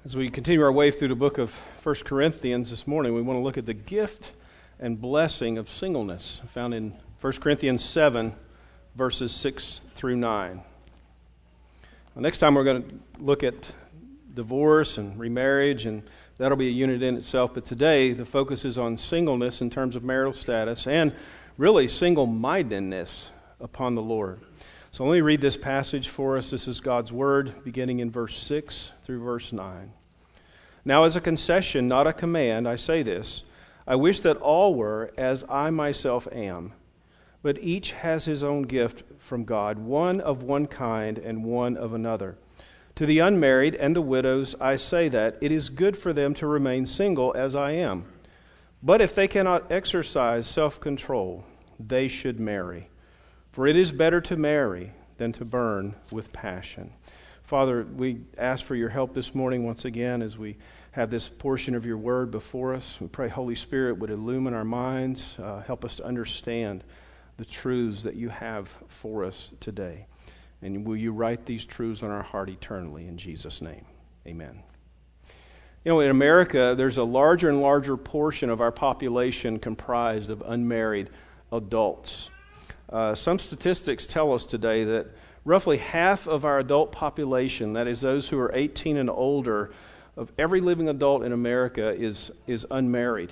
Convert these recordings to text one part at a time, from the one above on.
As we continue our way through the book of 1 Corinthians this morning, we want to look at the gift and blessing of singleness, found in 1 Corinthians 7, verses 6 through 9. Well, next time we're going to look at divorce and remarriage, and that'll be a unit in itself. But today, the focus is on singleness in terms of marital status and really single-mindedness upon the Lord. So let me read this passage for us. This is God's Word, beginning in verse 6 through verse 9. Now, as a concession, not a command, I say this: I wish that all were as I myself am, but each has his own gift from God, one of one kind and one of another. To the unmarried and the widows I say that it is good for them to remain single as I am. But if they cannot exercise self-control, they should marry. For it is better to marry than to burn with passion. Father, we ask for your help this morning once again as we have this portion of your word before us. We pray Holy Spirit would illumine our minds, help us to understand the truths that you have for us today. And will you write these truths on our heart eternally in Jesus' name? Amen. You know, in America, there's a larger and larger portion of our population comprised of unmarried adults. Some statistics tell us today that roughly half of our adult population, that is those who are 18 and older, of every living adult in America is unmarried.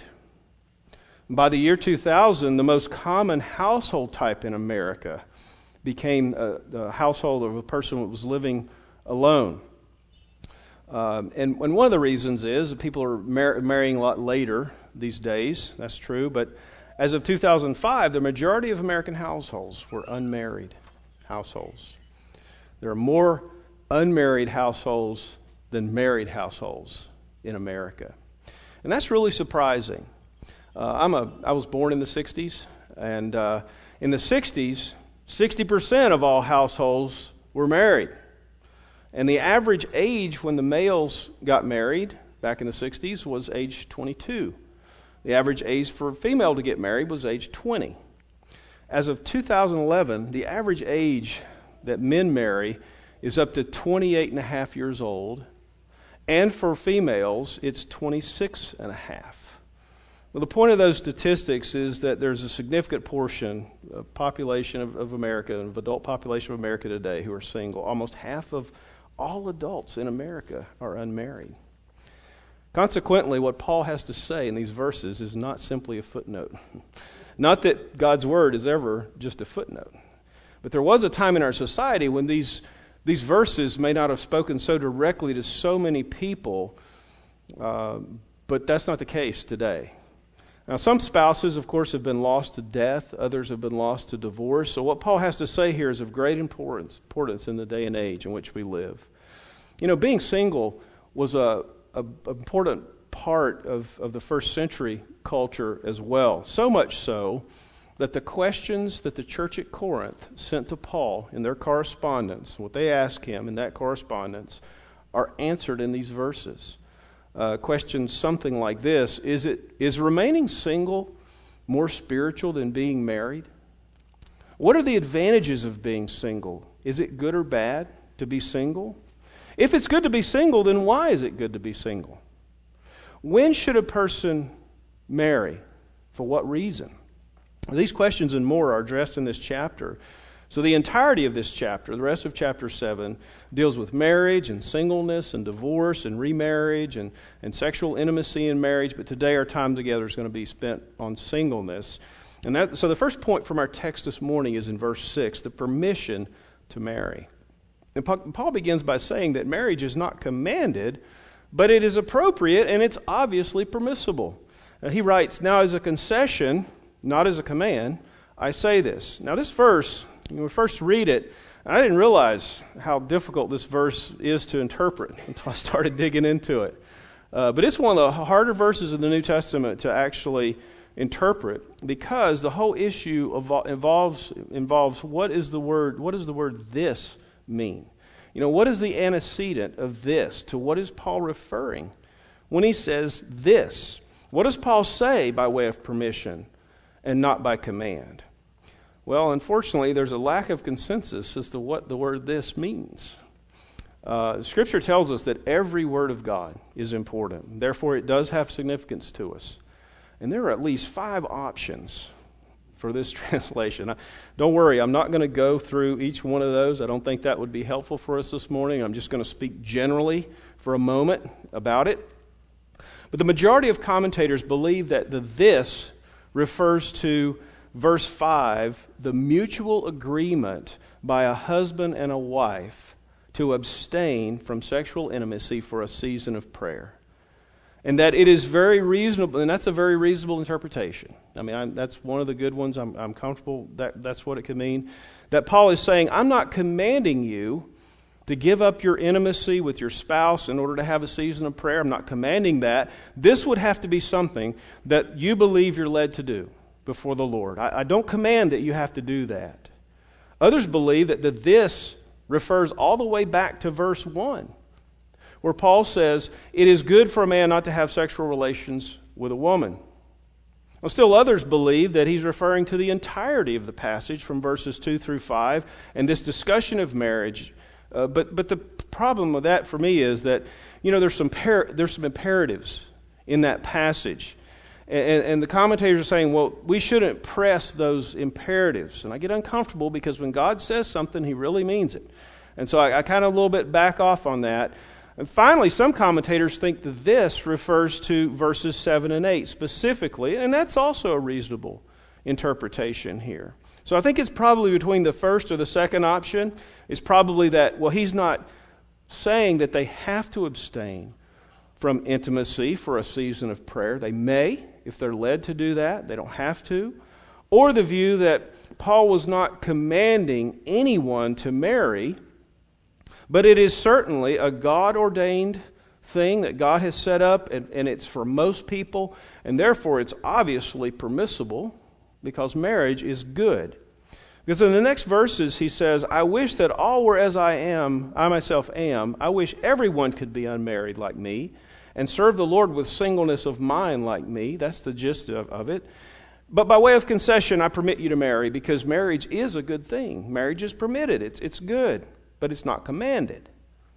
By the year 2000, the most common household type in America became the household of a person who was living alone. And one of the reasons is that people are marrying a lot later these days. That's true. But as of 2005, the majority of American households were unmarried households. There are more unmarried households than married households in America. And that's really surprising. I was born in the 60s, and in the 60s, 60% of all households were married. And the average age when the males got married back in the 60s was age 22. The average age for a female to get married was age 20. As of 2011, the average age that men marry is up to 28 and a half years old, and for females, it's 26 and a half. Well, the point of those statistics is that there's a significant portion of population of America, of adult population of America today, who are single. Almost half of all adults in America are unmarried. Consequently, what Paul has to say in these verses is not simply a footnote. Not that God's word is ever just a footnote. But there was a time in our society when these verses may not have spoken so directly to so many people, but that's not the case today. Now, some spouses, of course, have been lost to death. Others have been lost to divorce. So what Paul has to say here is of great importance in the day and age in which we live. You know, being single was an important part of the first century culture as well. So much so that the questions that the church at Corinth sent to Paul in their correspondence, what they asked him in that correspondence, are answered in these verses. Questions something like this: Is remaining single more spiritual than being married? What are the advantages of being single? Is it good or bad to be single? If it's good to be single, then why is it good to be single? When should a person marry? For what reason? These questions and more are addressed in this chapter. So the entirety of this chapter, the rest of chapter 7, deals with marriage and singleness and divorce and remarriage and sexual intimacy in marriage. But today our time together is going to be spent on singleness. So the first point from our text this morning is in verse 6, the permission to marry. And Paul begins by saying that marriage is not commanded, but it is appropriate and it's obviously permissible. He writes, now as a concession, not as a command, I say this. Now this verse, when we first read it, I didn't realize how difficult this verse is to interpret until I started digging into it. But it's one of the harder verses in the New Testament to actually interpret, because the whole issue involves what does the word this mean? You know, what is the antecedent of this? To what is Paul referring when he says this? What does Paul say by way of permission and not by command? Well, unfortunately, there's a lack of consensus as to what the word this means. Scripture tells us that every word of God is important. Therefore, it does have significance to us. And there are at least 5 options for this translation. Don't worry, I'm not going to go through each one of those. I don't think that would be helpful for us this morning. I'm just going to speak generally for a moment about it. But the majority of commentators believe that the "this" refers to verse 5, the mutual agreement by a husband and a wife to abstain from sexual intimacy for a season of prayer. And that it is very reasonable, and that's a very reasonable interpretation. I mean, that's one of the good ones. I'm comfortable that's what it could mean. That Paul is saying, I'm not commanding you to give up your intimacy with your spouse in order to have a season of prayer. I'm not commanding that. This would have to be something that you believe you're led to do before the Lord. I don't command that you have to do that. Others believe that the "this" refers all the way back to verse 1, where Paul says, it is good for a man not to have sexual relations with a woman. Well, still others believe that he's referring to the entirety of the passage from verses 2 through 5 and this discussion of marriage. But the problem with that for me is that, there's some imperatives in that passage. And the commentators are saying, well, we shouldn't press those imperatives. And I get uncomfortable because when God says something, He really means it. And so I kind of a little bit back off on that. And finally, some commentators think that this refers to verses 7 and 8 specifically, and that's also a reasonable interpretation here. So I think it's probably between the first or the second option. It's probably that, well, he's not saying that they have to abstain from intimacy for a season of prayer. They may, if they're led to do that. They don't have to. Or the view that Paul was not commanding anyone to marry, but it is certainly a God-ordained thing that God has set up, and it's for most people, and therefore it's obviously permissible because marriage is good. Because in the next verses he says, I wish that all were as I myself am. I wish everyone could be unmarried like me and serve the Lord with singleness of mind like me. That's the gist of it. But by way of concession, I permit you to marry because marriage is a good thing. Marriage is permitted. It's good, but it's not commanded.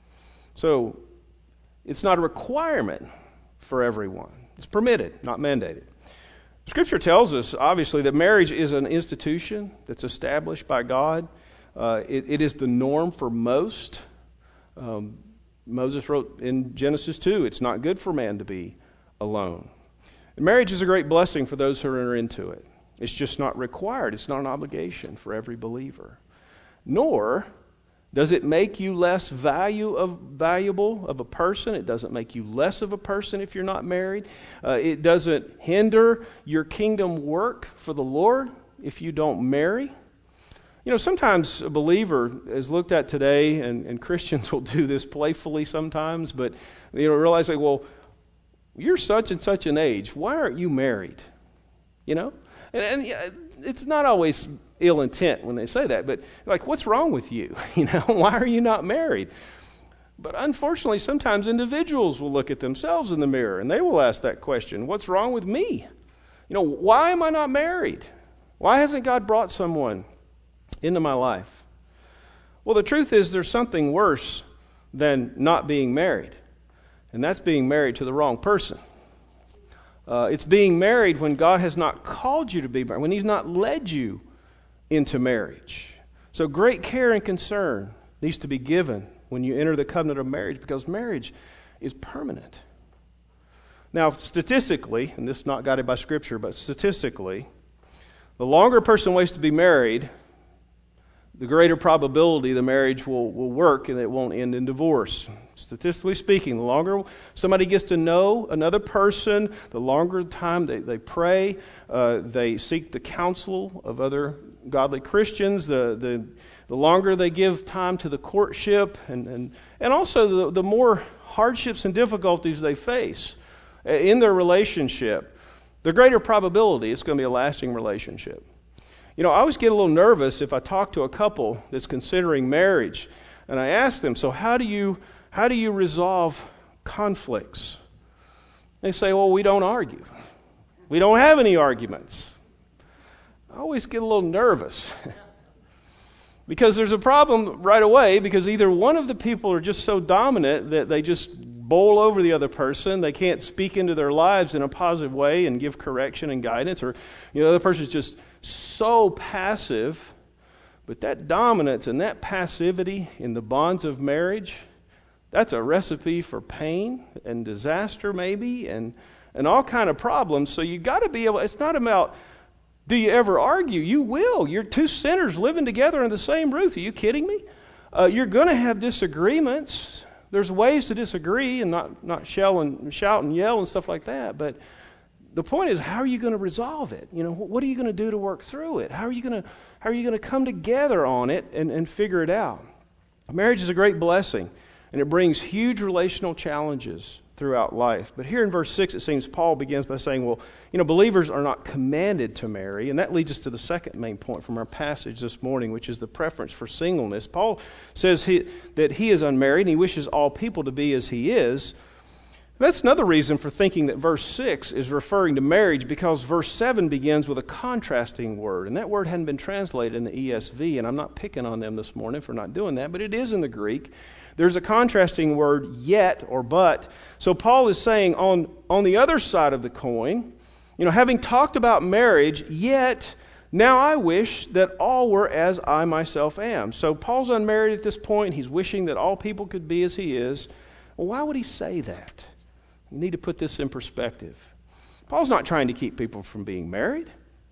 So it's not a requirement for everyone. It's permitted, not mandated. Scripture tells us, obviously, that marriage is an institution that's established by God. It is the norm for most. Moses wrote in Genesis 2, it's not good for man to be alone. And marriage is a great blessing for those who enter into it. It's just not required. It's not an obligation for every believer. Nor does it make you less valuable of a person. It doesn't make you less of a person if you're not married. It doesn't hinder your kingdom work for the Lord if you don't marry. Sometimes a believer is looked at today, and Christians will do this playfully sometimes, but realize like, well, you're such and such an age. Why aren't you married? And it's not always ill intent when they say that, but like, what's wrong with you? Why are you not married? But unfortunately, sometimes individuals will look at themselves in the mirror and they will ask that question, what's wrong with me? Why am I not married? Why hasn't God brought someone into my life? Well, the truth is there's something worse than not being married, and that's being married to the wrong person. It's being married when God has not called you to be married, when He's not led you into marriage. So great care and concern needs to be given when you enter the covenant of marriage, because marriage is permanent. Now, statistically, and this is not guided by Scripture, but statistically, the longer a person waits to be married, the greater probability the marriage will work and it won't end in divorce. Statistically speaking, the longer somebody gets to know another person, the longer time they pray, they seek the counsel of other godly Christians, the longer they give time to the courtship, and also the more hardships and difficulties they face in their relationship, the greater probability it's going to be a lasting relationship. I always get a little nervous if I talk to a couple that's considering marriage, and I ask them, so how do you resolve conflicts? They say, well, we don't argue. We don't have any arguments. I always get a little nervous. Because there's a problem right away, because either one of the people are just so dominant that they just bowl over the other person. They can't speak into their lives in a positive way and give correction and guidance. Or, the other person's just so passive. But that dominance and that passivity in the bonds of marriage, that's a recipe for pain and disaster maybe and all kind of problems. So you got to be able, it's not about, do you ever argue? You will. You're two sinners living together under the same roof. Are you kidding me? You're going to have disagreements. There's ways to disagree and not shout and yell and stuff like that. But the point is, how are you going to resolve it? What are you going to do to work through it? How are you going to come together on it and figure it out? Marriage is a great blessing, and it brings huge relational challenges throughout life. But here in verse 6, it seems Paul begins by saying, well, believers are not commanded to marry. And that leads us to the second main point from our passage this morning, which is the preference for singleness. Paul says that he is unmarried, and he wishes all people to be as he is. That's another reason for thinking that verse 6 is referring to marriage, because verse 7 begins with a contrasting word. And that word hadn't been translated in the ESV, and I'm not picking on them this morning for not doing that, but it is in the Greek. There's a contrasting word, yet or but. So Paul is saying on the other side of the coin, having talked about marriage, yet now I wish that all were as I myself am. So Paul's unmarried at this point. He's wishing that all people could be as he is. Well, why would he say that? You need to put this in perspective. Paul's not trying to keep people from being married.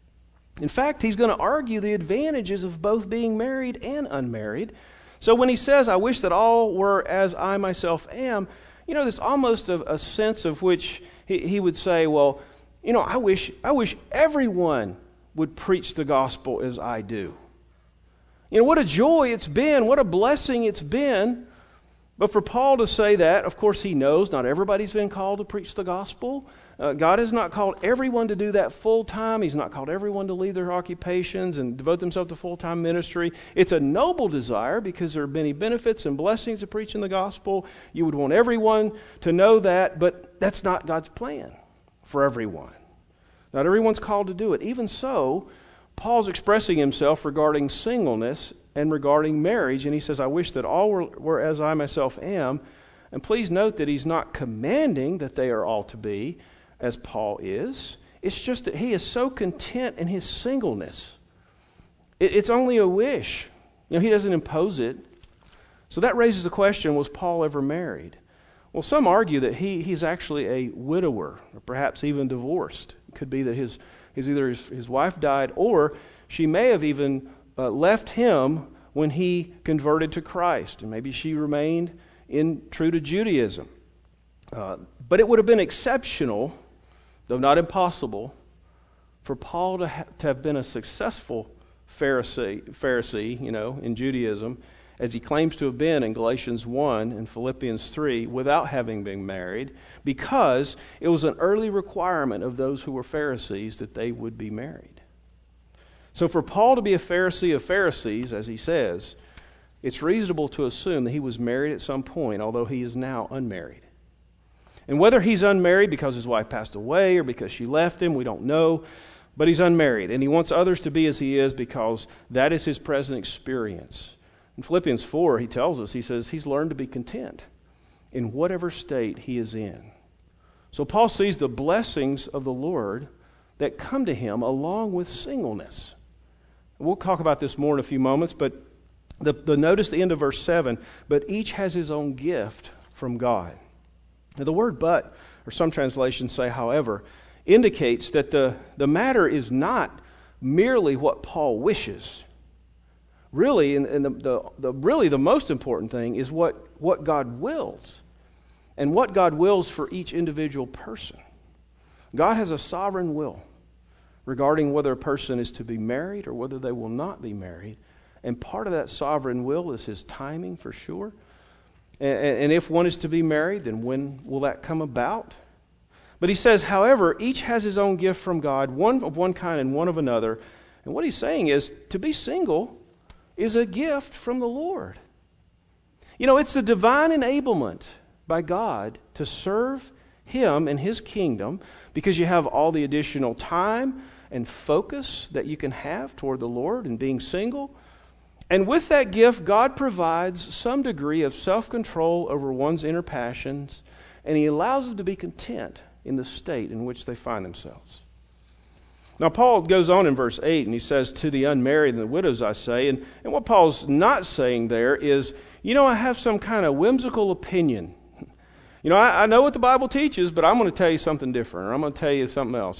In fact, he's going to argue the advantages of both being married and unmarried. So when he says, I wish that all were as I myself am, there's almost a sense of which he would say, well, I wish everyone would preach the gospel as I do. What a joy it's been, what a blessing it's been. But for Paul to say that, of course he knows not everybody's been called to preach the gospel. God has not called everyone to do that full time. He's not called everyone to leave their occupations and devote themselves to full-time ministry. It's a noble desire because there are many benefits and blessings of preaching the gospel. You would want everyone to know that, but that's not God's plan for everyone. Not everyone's called to do it. Even so, Paul's expressing himself regarding singleness and regarding marriage, and he says, I wish that all were as I myself am. And please note that he's not commanding that they are all to be as Paul is. It's just that he is so content in his singleness. It's only a wish. He doesn't impose it. So that raises the question, was Paul ever married? Well, some argue that he's actually a widower, or perhaps even divorced. It could be that his wife died, or she may have even left him when he converted to Christ, and maybe she remained true to Judaism. But it would have been exceptional, though not impossible, for Paul to have been a successful Pharisee, in Judaism, as he claims to have been in Galatians 1 and Philippians 3, without having been married, because it was an early requirement of those who were Pharisees that they would be married. So for Paul to be a Pharisee of Pharisees, as he says, it's reasonable to assume that he was married at some point, although he is now unmarried. And whether he's unmarried because his wife passed away or because she left him, we don't know. But he's unmarried, and he wants others to be as he is because that is his present experience. In Philippians 4, he tells us, he says, he's learned to be content in whatever state he is in. So Paul sees the blessings of the Lord that come to him along with singleness. We'll talk about this more in a few moments, but notice the end of verse 7, but each has his own gift from God. Now, the word but, or some translations say however, indicates that the matter is not merely what Paul wishes. Really, and the most important thing is what God wills, and what God wills for each individual person. God has a sovereign will regarding whether a person is to be married or whether they will not be married. And part of that sovereign will is his timing, for sure. And if one is to be married, then when will that come about? But he says, however, each has his own gift from God, one of one kind and one of another. And what he's saying is, to be single is a gift from the Lord. It's the divine enablement by God to serve Him and His kingdom, because you have all the additional time and focus that you can have toward the Lord and being single. And with that gift, God provides some degree of self-control over one's inner passions, and He allows them to be content in the state in which they find themselves. Now, Paul goes on in verse 8, and he says, to the unmarried and the widows I say, and what Paul's not saying there is, I have some kind of whimsical opinion. I know what the Bible teaches, but I'm going to tell you something different, or I'm going to tell you something else,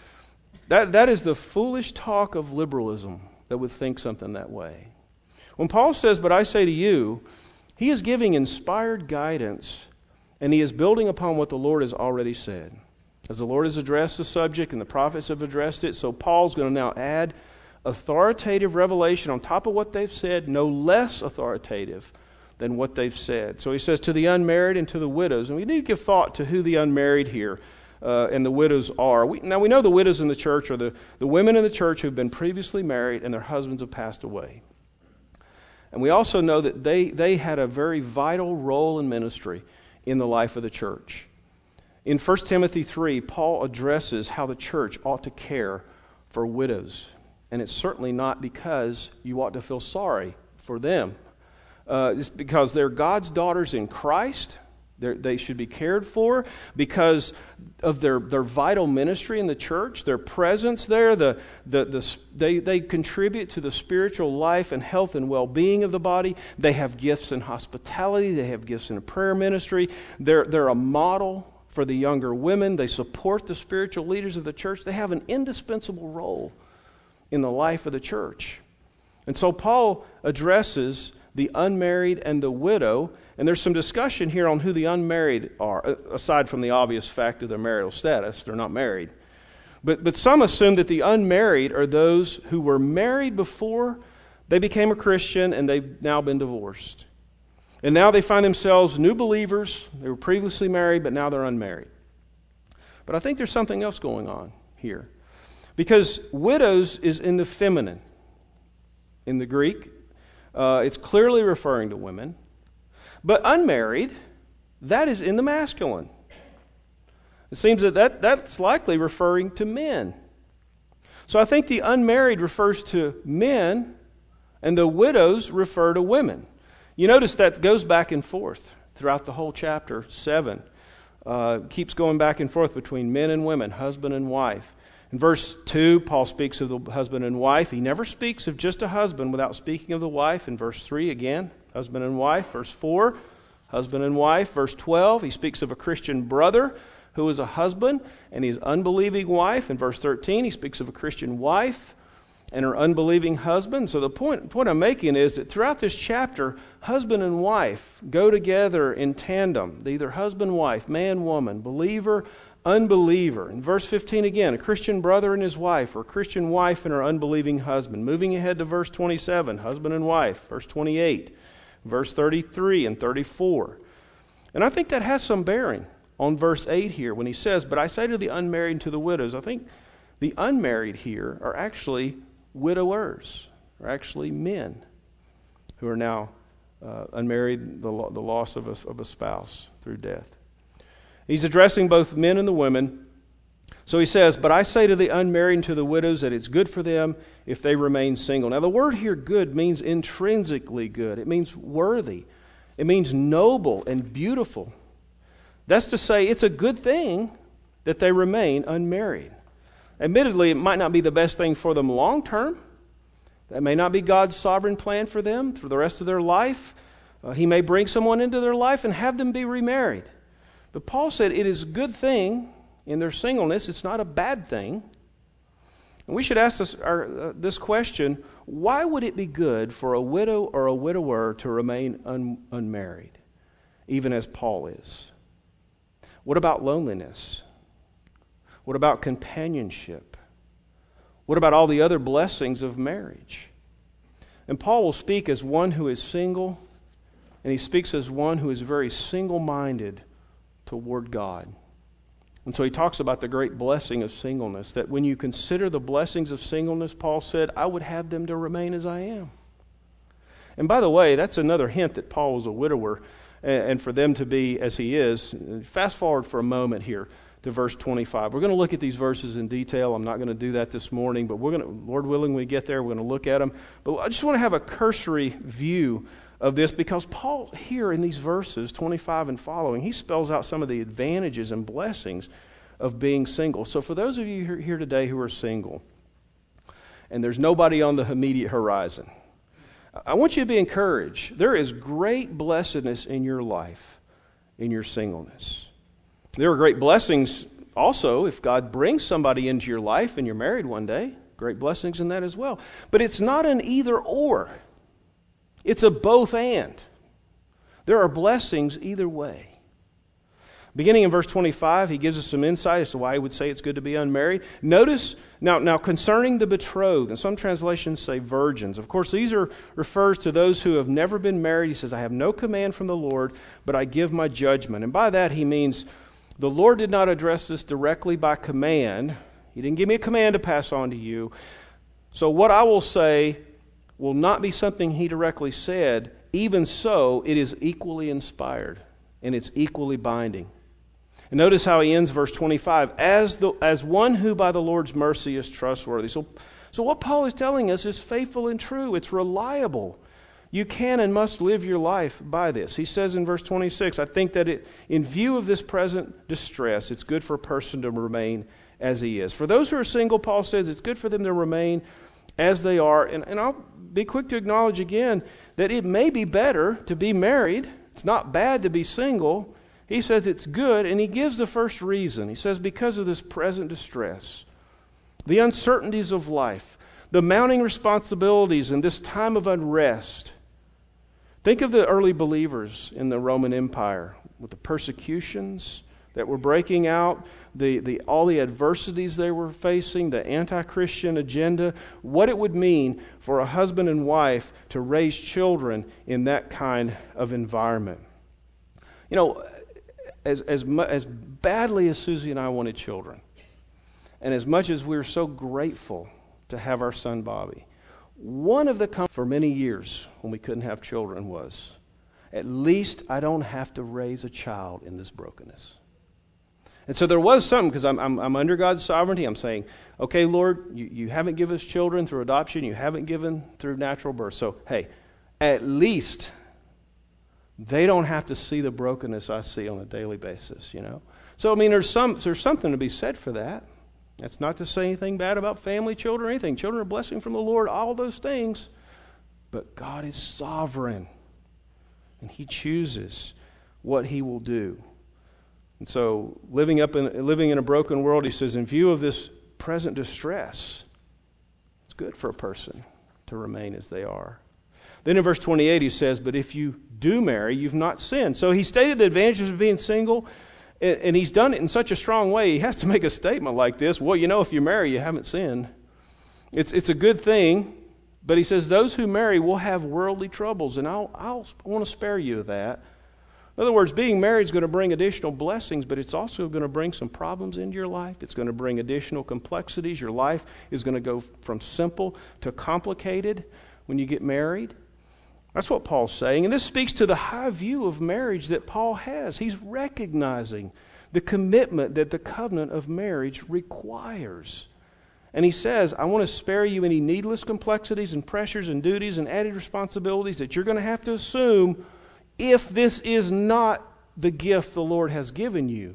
That is the foolish talk of liberalism that would think something that way. When Paul says, but I say to you, he is giving inspired guidance, and he is building upon what the Lord has already said. As the Lord has addressed the subject and the prophets have addressed it, so Paul's going to now add authoritative revelation on top of what they've said, no less authoritative than what they've said. So he says, to the unmarried and to the widows. And we need to give thought to who the unmarried here and the widows are. We know the widows in the church are the women in the church who've been previously married and their husbands have passed away. And we also know that they had a very vital role in ministry in the life of the church. In 1 Timothy 3, Paul addresses how the church ought to care for widows. And it's certainly not because you ought to feel sorry for them. It's because they're God's daughters in Christ. They should be cared for because of their vital ministry in the church, their presence there. They contribute to the spiritual life and health and well-being of the body. They have gifts in hospitality. They have gifts in prayer ministry. They're a model for the younger women. They support the spiritual leaders of the church. They have an indispensable role in the life of the church. And so Paul addresses the unmarried and the widow, and there's some discussion here on who the unmarried are, aside from the obvious fact of their marital status. They're not married. But some assume that the unmarried are those who were married before they became a Christian and they've now been divorced. And now they find themselves new believers. They were previously married, but now they're unmarried. But I think there's something else going on here. Because widows is in the feminine. In the Greek, it's clearly referring to women. But unmarried, that is in the masculine. It seems that's likely referring to men. So I think the unmarried refers to men, and the widows refer to women. You notice that goes back and forth throughout the whole chapter 7. Keeps going back and forth between men and women, husband and wife. In verse 2, Paul speaks of the husband and wife. He never speaks of just a husband without speaking of the wife. In verse 3, again, husband and wife. Verse 4, husband and wife. Verse 12, he speaks of a Christian brother who is a husband and his unbelieving wife. In verse 13, he speaks of a Christian wife and her unbelieving husband. So the point I'm making is that throughout this chapter, husband and wife go together in tandem. Either husband, wife, man, woman, believer, unbeliever. In verse 15 again, a Christian brother and his wife, or a Christian wife and her unbelieving husband. Moving ahead to verse 27, husband and wife. Verse 28, verse 33 and 34. And I think that has some bearing on verse 8 here when he says, but I say to the unmarried and to the widows. I think the unmarried here are actually widowers, are actually men who are now unmarried, the loss of a spouse through death. He's addressing both men and the women. So he says, but I say to the unmarried and to the widows that it's good for them if they remain single. Now the word here, good, means intrinsically good. It means worthy. It means noble and beautiful. That's to say, it's a good thing that they remain unmarried. Admittedly, it might not be the best thing for them long term. That may not be God's sovereign plan for them for the rest of their life. He may bring someone into their life and have them be remarried. But Paul said it is a good thing in their singleness. It's not a bad thing. And we should ask this question, why would it be good for a widow or a widower to remain unmarried, even as Paul is? What about loneliness? What about companionship? What about all the other blessings of marriage? And Paul will speak as one who is single, and he speaks as one who is very single-minded toward God. And so he talks about the great blessing of singleness, that when you consider the blessings of singleness, Paul said, I would have them to remain as I am. And by the way, that's another hint that Paul was a widower, and for them to be as he is. Fast forward for a moment here to verse 25. We're going to look at these verses in detail. I'm not going to do that this morning, but Lord willing, when we get there, we're going to look at them. But I just want to have a cursory view of this because Paul here in these verses, 25 and following, he spells out some of the advantages and blessings of being single. So for those of you here today who are single, and there's nobody on the immediate horizon, I want you to be encouraged. There is great blessedness in your life, in your singleness. There are great blessings also if God brings somebody into your life and you're married one day. Great blessings in that as well. But it's not an either or. It's a both and. There are blessings either way. Beginning in verse 25, he gives us some insight as to why he would say it's good to be unmarried. Notice, now concerning the betrothed, and some translations say virgins. Of course, these refers to those who have never been married. He says, I have no command from the Lord, but I give my judgment. And by that he means the Lord did not address this directly by command. He didn't give me a command to pass on to you. So what I will say will not be something he directly said. Even so, it is equally inspired, and it's equally binding. And notice how he ends verse 25, as one who by the Lord's mercy is trustworthy. So what Paul is telling us is faithful and true. It's reliable. You can and must live your life by this. He says in verse 26, I think that in view of this present distress, it's good for a person to remain as he is. For those who are single, Paul says it's good for them to remain as they are. And I'll be quick to acknowledge again that it may be better to be married. It's not bad to be single. He says it's good, and he gives the first reason. He says because of this present distress, the uncertainties of life, the mounting responsibilities in this time of unrest. Think of the early believers in the Roman Empire with the persecutions that were breaking out, all the adversities they were facing, the anti-Christian agenda, what it would mean for a husband and wife to raise children in that kind of environment. You know, as badly as Susie and I wanted children, and as much as we were so grateful to have our son Bobby, one of the comforts for many years when we couldn't have children was, at least I don't have to raise a child in this brokenness. And so there was something, because I'm under God's sovereignty. I'm saying, okay, Lord, you haven't given us children through adoption. You haven't given through natural birth. So, hey, at least they don't have to see the brokenness I see on a daily basis, you know. So, I mean, there's something to be said for that. That's not to say anything bad about family, children, or anything. Children are a blessing from the Lord, all those things. But God is sovereign, and He chooses what He will do. And so, living in a broken world, he says, in view of this present distress, it's good for a person to remain as they are. Then in verse 28 he says, but if you do marry, you've not sinned. So he stated the advantages of being single, and he's done it in such a strong way, he has to make a statement like this. Well, you know, if you marry, you haven't sinned. It's a good thing, but he says those who marry will have worldly troubles, and I want to spare you of that. In other words, being married is going to bring additional blessings, but it's also going to bring some problems into your life. It's going to bring additional complexities. Your life is going to go from simple to complicated when you get married. That's what Paul's saying. And this speaks to the high view of marriage that Paul has. He's recognizing the commitment that the covenant of marriage requires. And he says, I want to spare you any needless complexities and pressures and duties and added responsibilities that you're going to have to assume if this is not the gift the Lord has given you.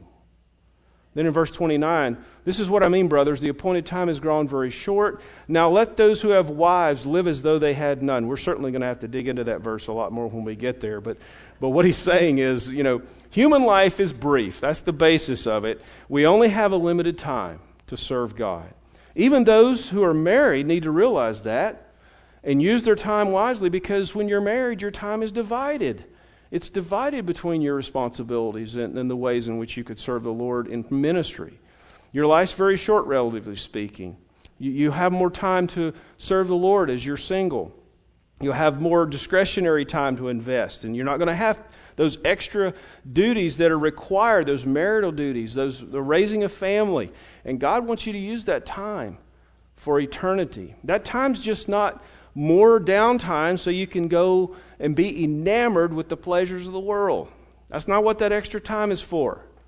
Then in verse 29, this is what I mean, brothers. The appointed time is grown very short. Now let those who have wives live as though they had none. We're certainly going to have to dig into that verse a lot more when we get there. But what he's saying is, you know, human life is brief. That's the basis of it. We only have a limited time to serve God. Even those who are married need to realize that and use their time wisely, because when you're married, your time is divided. It's divided between your responsibilities and the ways in which you could serve the Lord in ministry. Your life's very short, relatively speaking. You have more time to serve the Lord as you're single. You'll have more discretionary time to invest, and you're not going to have those extra duties that are required, those marital duties, the raising a family. And God wants you to use that time for eternity. That time's just not more downtime so you can go and be enamored with the pleasures of the world. That's not what that extra time is for.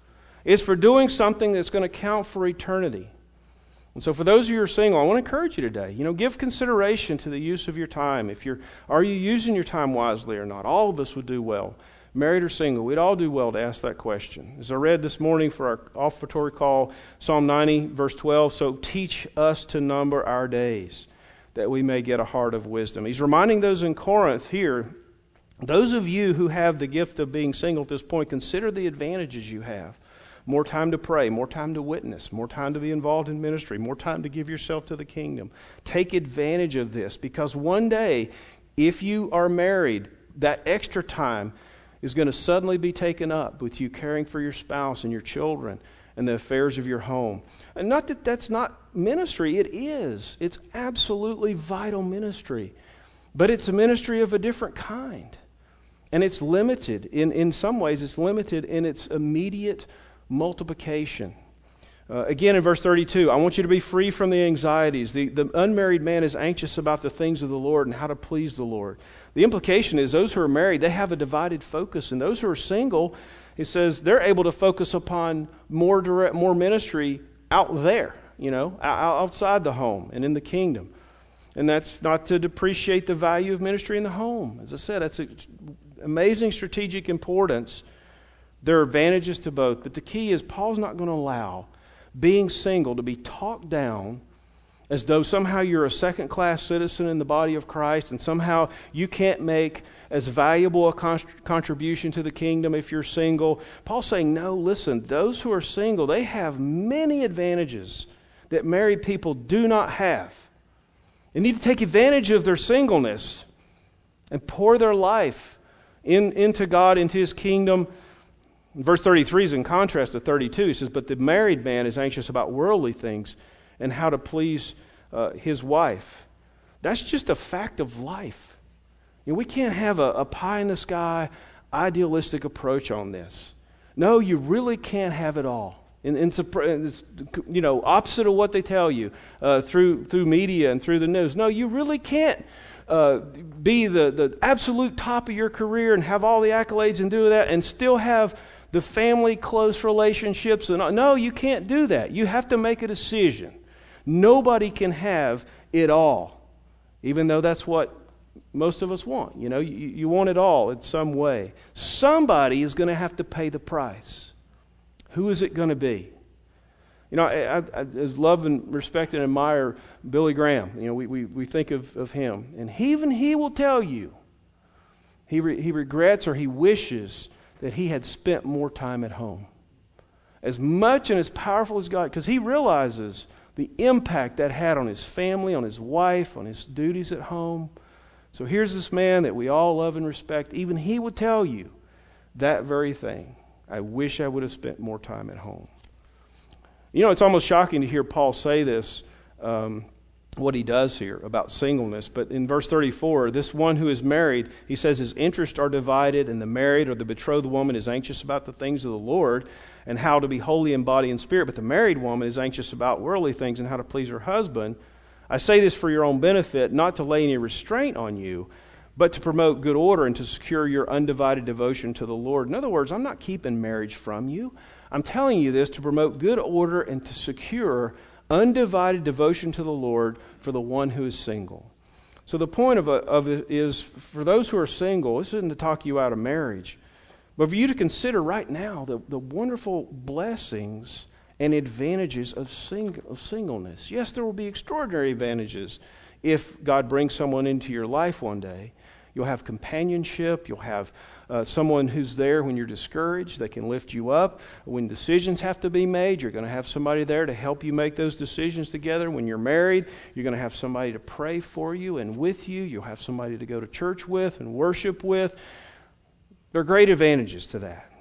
It's for doing something that's going to count for eternity. And so for those of you who are single, I want to encourage you today, give consideration to the use of your time. Are you using your time wisely or not? All of us would do well. Married or single, we'd all do well to ask that question. As I read this morning for our offertory call, Psalm 90, verse 12, so teach us to number our days, that we may get a heart of wisdom. He's reminding those in Corinth here, those of you who have the gift of being single at this point, consider the advantages you have. More time to pray, more time to witness, more time to be involved in ministry, more time to give yourself to the kingdom. Take advantage of this, because one day, if you are married, that extra time is going to suddenly be taken up with you caring for your spouse and your children and the affairs of your home. And not that that's not ministry, it is. It's absolutely vital ministry. But it's a ministry of a different kind. And it's limited. In some ways, it's limited in its immediate multiplication. Again, in verse 32, I want you to be free from the anxieties. The unmarried man is anxious about the things of the Lord and how to please the Lord. The implication is those who are married, they have a divided focus. And those who are single, it says they're able to focus upon more ministry out there, outside the home and in the kingdom. And that's not to depreciate the value of ministry in the home. As I said, that's amazing strategic importance. There are advantages to both. But the key is Paul's not going to allow being single to be talked down as though somehow you're a second-class citizen in the body of Christ and somehow you can't make as valuable a contribution to the kingdom if you're single. Paul's saying, no, listen, those who are single, they have many advantages that married people do not have. They need to take advantage of their singleness and pour their life into God, into His kingdom. Verse 33 is in contrast to 32. He says, but the married man is anxious about worldly things and how to please his wife. That's just a fact of life. We can't have a pie-in-the-sky, idealistic approach on this. No, you really can't have it all. And it's opposite of what they tell you through media and through the news. No, you really can't be the absolute top of your career and have all the accolades and do that and still have the family close relationships. No, you can't do that. You have to make a decision. Nobody can have it all, even though that's what most of us want. You want it all in some way. Somebody is going to have to pay the price. Who is it going to be? I love and respect and admire Billy Graham. We think of him. And even he will tell you he regrets or he wishes that he had spent more time at home. As much and as powerful as God, because he realizes the impact that had on his family, on his wife, on his duties at home. So here's this man that we all love and respect. Even he would tell you that very thing. I wish I would have spent more time at home. It's almost shocking to hear Paul say this, what he does here about singleness. But in verse 34, this one who is married, he says his interests are divided, and the married or the betrothed woman is anxious about the things of the Lord and how to be holy in body and spirit. But the married woman is anxious about worldly things and how to please her husband. I say this for your own benefit, not to lay any restraint on you, but to promote good order and to secure your undivided devotion to the Lord. In other words, I'm not keeping marriage from you. I'm telling you this to promote good order and to secure undivided devotion to the Lord for the one who is single. So the point of it is, for those who are single, this isn't to talk you out of marriage, but for you to consider right now the wonderful blessings and advantages of singleness. Yes, there will be extraordinary advantages if God brings someone into your life one day. You'll have companionship. You'll have someone who's there when you're discouraged. They can lift you up. When decisions have to be made, you're going to have somebody there to help you make those decisions together. When you're married, you're going to have somebody to pray for you and with you. You'll have somebody to go to church with and worship with. There are great advantages to that.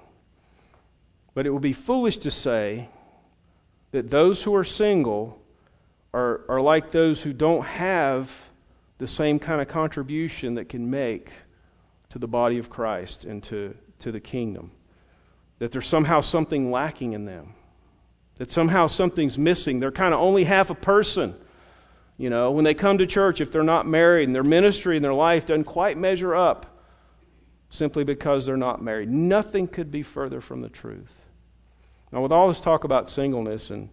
But it would be foolish to say that those who are single are like those who don't have the same kind of contribution that can make to the body of Christ and to the kingdom. That there's somehow something lacking in them. That somehow something's missing. They're kind of only half a person. When they come to church, if they're not married and their ministry and their life doesn't quite measure up simply because they're not married. Nothing could be further from the truth. Now, with all this talk about singleness and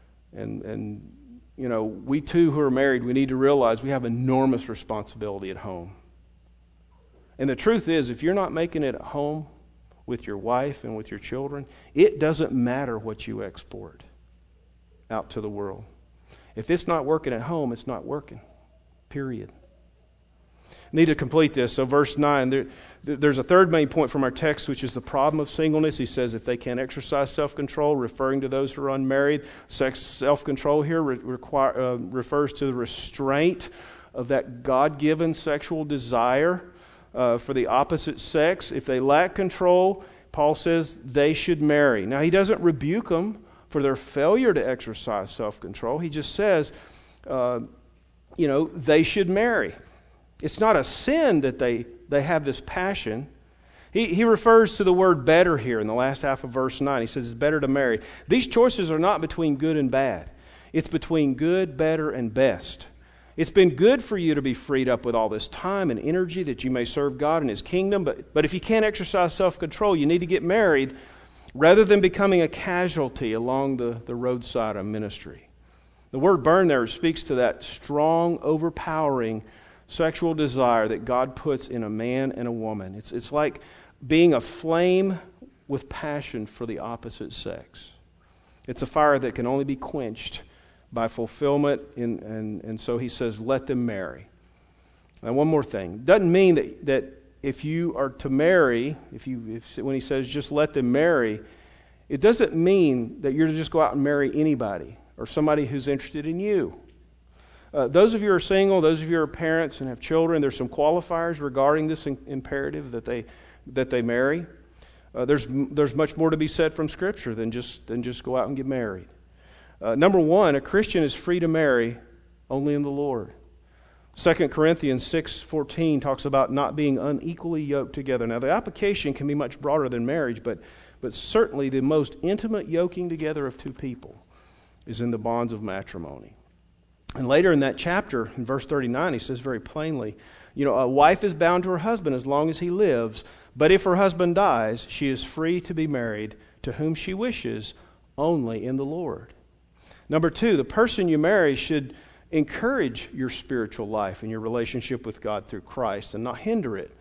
we too who are married, we need to realize we have enormous responsibility at home. And the truth is, if you're not making it at home with your wife and with your children, it doesn't matter what you export out to the world. If it's not working at home, it's not working. Period. Need to complete this. So verse 9, there's a third main point from our text, which is the problem of singleness. He says if they can't exercise self-control, referring to those who are unmarried. Self-control here refers to the restraint of that God-given sexual desire for the opposite sex. If they lack control, Paul says they should marry. Now, he doesn't rebuke them for their failure to exercise self-control. He just says, they should marry. It's not a sin that they have this passion. He refers to the word better here in the last half of verse 9. He says it's better to marry. These choices are not between good and bad. It's between good, better, and best. It's been good for you to be freed up with all this time and energy that you may serve God and His kingdom, but if you can't exercise self-control, you need to get married rather than becoming a casualty along the roadside of ministry. The word burn there speaks to that strong, overpowering sexual desire that God puts in a man and a woman. It's like being a flame with passion for the opposite sex. It's a fire that can only be quenched by fulfillment, and so he says, let them marry. Now, one more thing. Doesn't mean that if you are to marry, when he says just let them marry, it doesn't mean that you're to just go out and marry anybody or somebody who's interested in you. Those of you who are single, those of you who are parents and have children, there's some qualifiers regarding this imperative that they marry. There's much more to be said from Scripture than just go out and get married. Number one, a Christian is free to marry only in the Lord. 2 Corinthians 6:14 talks about not being unequally yoked together. Now, the application can be much broader than marriage, but certainly the most intimate yoking together of two people is in the bonds of matrimony. And later in that chapter, in verse 39, he says very plainly, a wife is bound to her husband as long as he lives, but if her husband dies, she is free to be married to whom she wishes, only in the Lord. Number two, the person you marry should encourage your spiritual life and your relationship with God through Christ and not hinder it.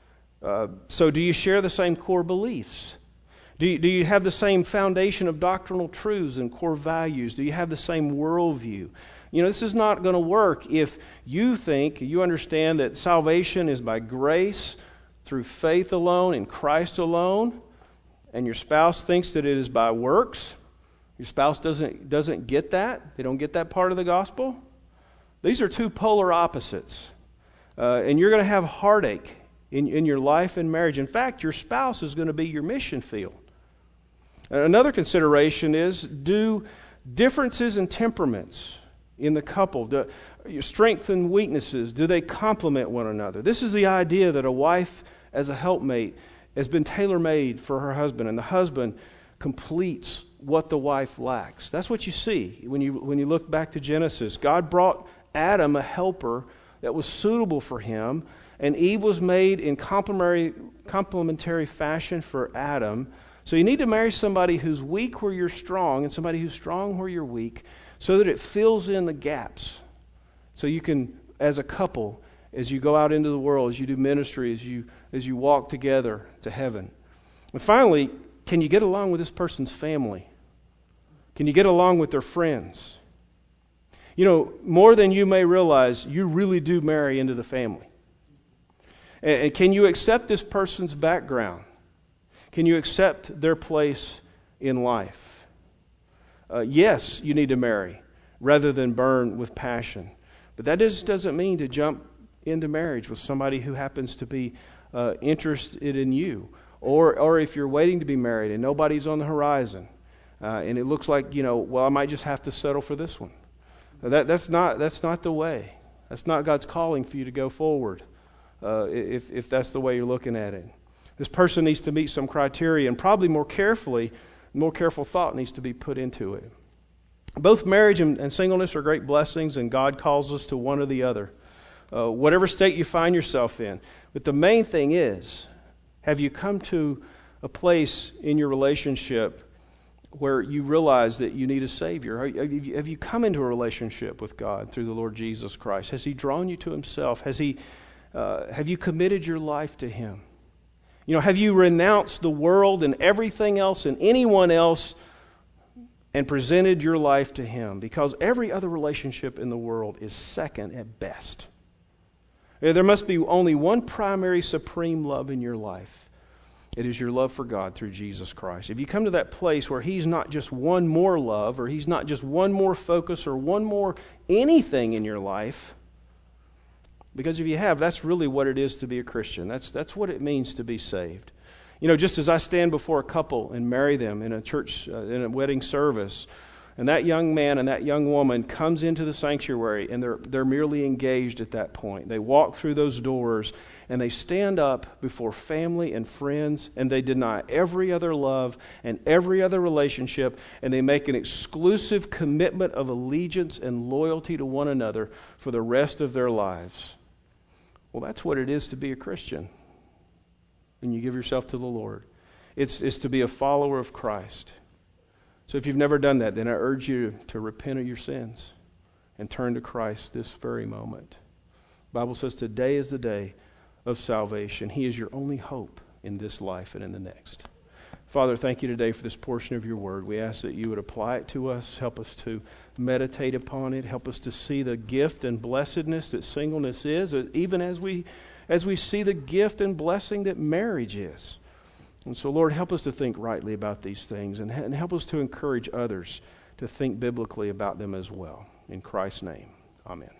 So do you share the same core beliefs? Do you have the same foundation of doctrinal truths and core values? Do you have the same worldview? This is not going to work if you understand that salvation is by grace, through faith alone, in Christ alone, and your spouse thinks that it is by works. Your spouse doesn't get that. They don't get that part of the gospel. These are two polar opposites. And you're going to have heartache in your life and marriage. In fact, your spouse is going to be your mission field. Another consideration is, do differences in temperaments in the couple, your strengths and weaknesses, do they complement one another? This is the idea that a wife as a helpmate has been tailor-made for her husband, and the husband completes what the wife lacks. That's what you see when you look back to Genesis. God brought Adam a helper that was suitable for him, and Eve was made in complementary fashion for Adam. So you need to marry somebody who's weak where you're strong and somebody who's strong where you're weak, so that it fills in the gaps. So you can, as a couple, as you go out into the world, as you do ministry, as you walk together to heaven. And finally, can you get along with this person's family? Can you get along with their friends? More than you may realize, you really do marry into the family. And can you accept this person's background? Can you accept their place in life? Yes, you need to marry rather than burn with passion. But that just doesn't mean to jump into marriage with somebody who happens to be interested in you. Or if you're waiting to be married and nobody's on the horizon, and it looks like, I might just have to settle for this one. That's not the way. That's not God's calling for you to go forward, if that's the way you're looking at it. This person needs to meet some criteria, and probably more careful thought needs to be put into it. Both marriage and singleness are great blessings, and God calls us to one or the other, whatever state you find yourself in. But the main thing is, have you come to a place in your relationship where you realize that you need a Savior? Have you come into a relationship with God through the Lord Jesus Christ? Has He drawn you to Himself? Have you committed your life to Him? Have you renounced the world and everything else and anyone else and presented your life to Him? Because every other relationship in the world is second at best. There must be only one primary supreme love in your life. It is your love for God through Jesus Christ. If you come to that place where He's not just one more love, or He's not just one more focus, or one more anything in your life, because if you have, that's really what it is to be a Christian. That's what it means to be saved. Just as I stand before a couple and marry them in a church, in a wedding service, and that young man and that young woman comes into the sanctuary, and they're merely engaged at that point. They walk through those doors, and they stand up before family and friends, and they deny every other love and every other relationship, and they make an exclusive commitment of allegiance and loyalty to one another for the rest of their lives. Well, that's what it is to be a Christian. And you give yourself to the Lord. It's to be a follower of Christ. So if you've never done that, then I urge you to repent of your sins and turn to Christ this very moment. The Bible says today is the day of salvation. He is your only hope in this life and in the next. Father, thank you today for this portion of your word. We ask that you would apply it to us, help us to meditate upon it, help us to see the gift and blessedness that singleness is, even as we see the gift and blessing that marriage is. And so, Lord, help us to think rightly about these things, and help us to encourage others to think biblically about them as well. In Christ's name, amen.